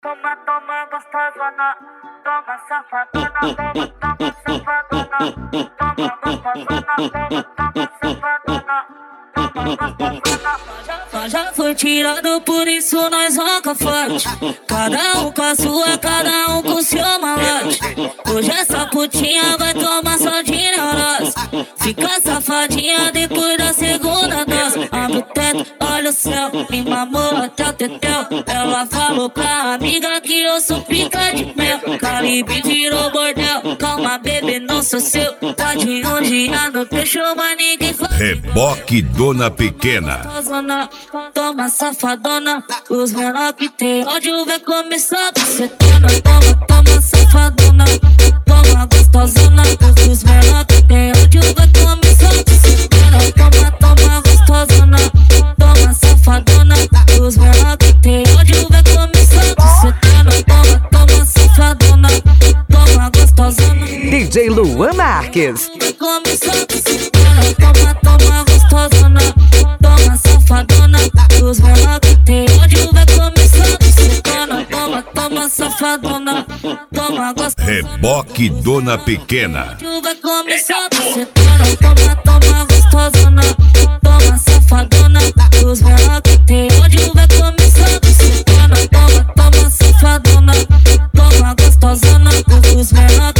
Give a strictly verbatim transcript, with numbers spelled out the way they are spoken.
Toma, toma, gostosona, toma, safadona, toma, toma, safadona, toma, gostosona, toma, toma, safadona, toma, gostosona. Nós já foi tirado, por isso nós roca forte. Cada um com a sua, cada um com seu malote. Hoje essa putinha vai tomar só de neurose. Fica safadinha depois da segunda dose. Abre o teto, olha o céu, me mamou até o tetel. Ela falou pra amiga que eu sou pica de mel. Caribe virou bordel, calma bebê, não sou seu. Pode um dia no peixe, mas ninguém fala. Reboque Dona Pequena. Toma safadona, os menor que tem ódio vai começar bucetona. Toma, toma safadona, toma gostosona, os menor que tem ódio vai começar bucetona. Toma, toma gostosona, toma safadona, os menor que tem ódio vai começar bucetona. Toma, toma safadona, toma gostosona. D J Luan Marques. Vai começar bucetona. Toma, toma gostosona, toma safadona, os menor que tem ódio vai começar bucetona. Toma, toma safadona, toma gostosona. Reboque Dona Pequena. Ódio vai começar bucetona. Toma, toma gostosona, toma safadona, os menor que tem ódio vai começar bucetona. Toma, toma safadona, toma gostosona, os menor